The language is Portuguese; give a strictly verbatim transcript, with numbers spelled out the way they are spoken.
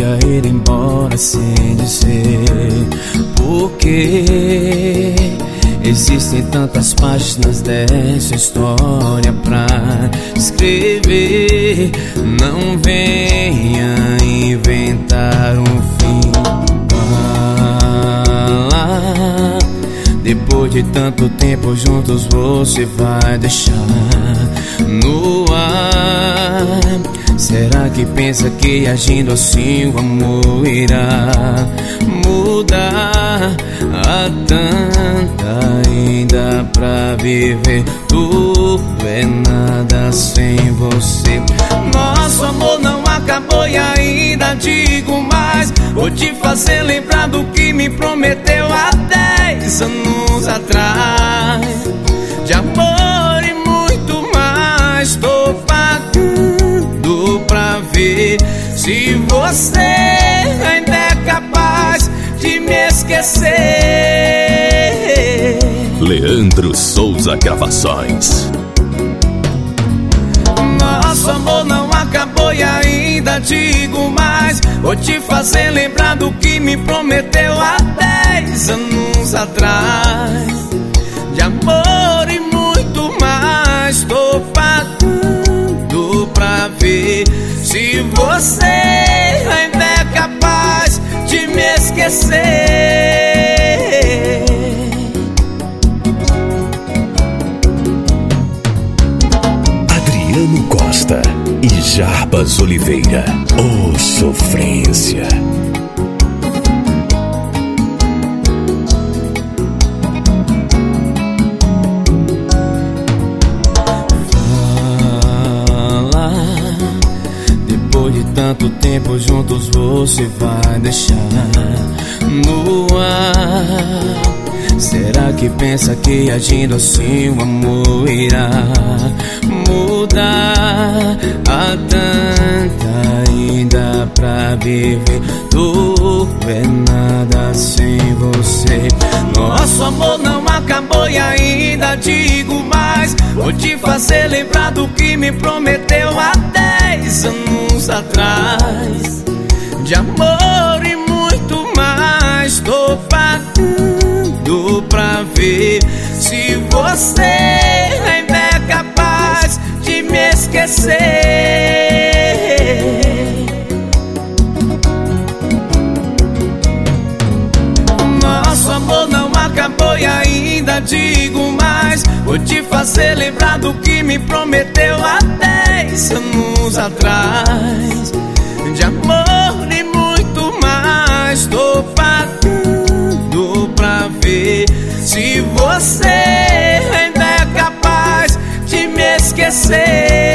ia ir embora sem dizer porque existem tantas páginas dessa história pra escrever. Não venha inventar um fim. Fala, depois de tanto tempo juntos você vai deixar no ar. Será que pensa que agindo assim o amor irá mudar? Há tanta ainda pra viver, tudo é nada sem você. Nosso amor não acabou e ainda digo mais, vou te fazer lembrar do que me prometeu há dez anos atrás. De amor e muito mais, tô pagando pra ver se você ainda é capaz de me esquecer. Leandro Souza Gravações. Nosso amor não acabou e ainda digo mais, vou te fazer lembrar do que me prometeu há dez anos atrás. De amor e muito mais, tô pagando pra ver se você ainda é capaz de me esquecer. Adriano Costa e Jarbas Oliveira. Ô sofrência. Tanto tempo juntos você vai deixar no ar. Será que pensa que agindo assim o amor irá mudar? Há tanta ainda pra viver, tudo é nada sem você. Nosso amor não acabou e ainda digo mais, vou te fazer lembrar do que me prometeu há dez anos atrás. De amor e muito mais, tô pagando pra ver se você ainda é capaz de me esquecer. Nosso amor não acabou e ainda digo mais, vou te fazer lembrar do que me prometeu há dez anos atrás. De amor e muito mais, tô pagando pra ver se você ainda é capaz de me esquecer.